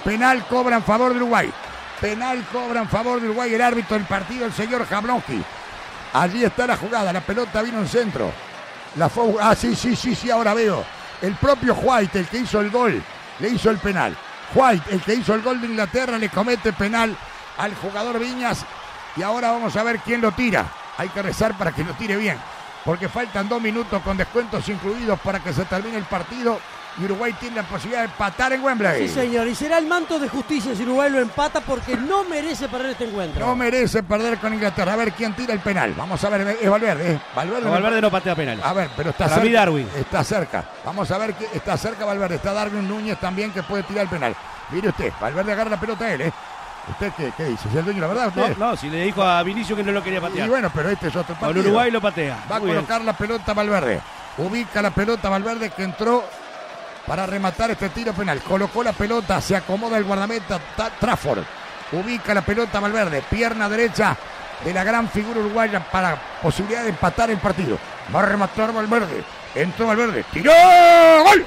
Penal cobra en favor de Uruguay. Penal cobra en favor de Uruguay el árbitro del partido, el señor Jablonski. Allí está la jugada, la pelota vino en centro. Sí, ahora veo. El propio White, el que hizo el gol, le hizo el penal. White, el que hizo el gol de Inglaterra, le comete penal al jugador Viñas. Y ahora vamos a ver quién lo tira. Hay que rezar para que lo tire bien, porque faltan 2 minutos con descuentos incluidos para que se termine el partido. Y Uruguay tiene la posibilidad de empatar en Wembley. Sí, señor, y será el manto de justicia si Uruguay lo empata, porque no merece perder este encuentro. No merece perder con Inglaterra. A ver quién tira el penal. Vamos a ver, es Valverde. Valverde no patea penal. A ver, pero está para cerca. Mí Darwin. Está cerca. Vamos a ver que está cerca Valverde. Está Darwin Núñez también, que puede tirar el penal. Mire usted, Valverde agarra la pelota a él, ¿Usted qué dice? ¿Es el dueño de la verdad? ¿Usted? No, si le dijo a Vinicius que no lo quería patear. Y bueno, pero este es otro partido. Con Uruguay lo patea. Va a colocar la pelota Valverde. Ubica la pelota Valverde, que entró para rematar este tiro penal. Colocó la pelota, se acomoda el guardameta Trafford. Ubica la pelota Valverde, pierna derecha de la gran figura uruguaya para posibilidad de empatar el partido. Va a rematar Valverde. Entró Valverde, tiró, ¡gol!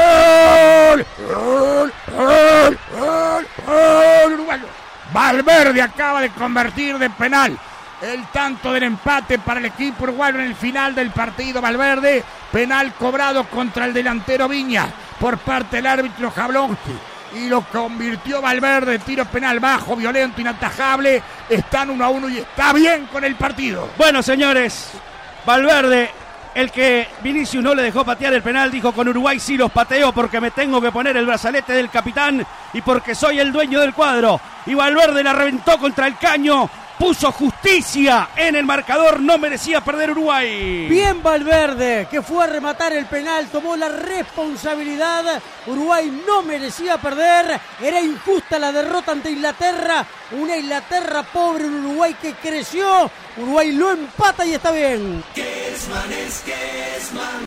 ¡Gol! ¡Gol! ¡Gol! ¡Gol! ¡Gol! Uruguayo. Valverde acaba de convertir de penal el tanto del empate para el equipo uruguayo en el final del partido. Valverde, penal cobrado contra el delantero Viña por parte del árbitro Jablonski. Y lo convirtió Valverde, tiro penal bajo, violento, inatajable. Están 1-1 y está bien con el partido. Bueno, señores, Valverde, el que Vinicius no le dejó patear el penal, dijo: con Uruguay sí los pateo porque me tengo que poner el brazalete del capitán y porque soy el dueño del cuadro. Y Valverde la reventó contra el caño, puso justicia en el marcador, no merecía perder Uruguay. Bien Valverde, que fue a rematar el penal, tomó la responsabilidad. Uruguay no merecía perder, era injusta la derrota ante Inglaterra, una Inglaterra pobre, un Uruguay que creció. Uruguay lo empata y está bien.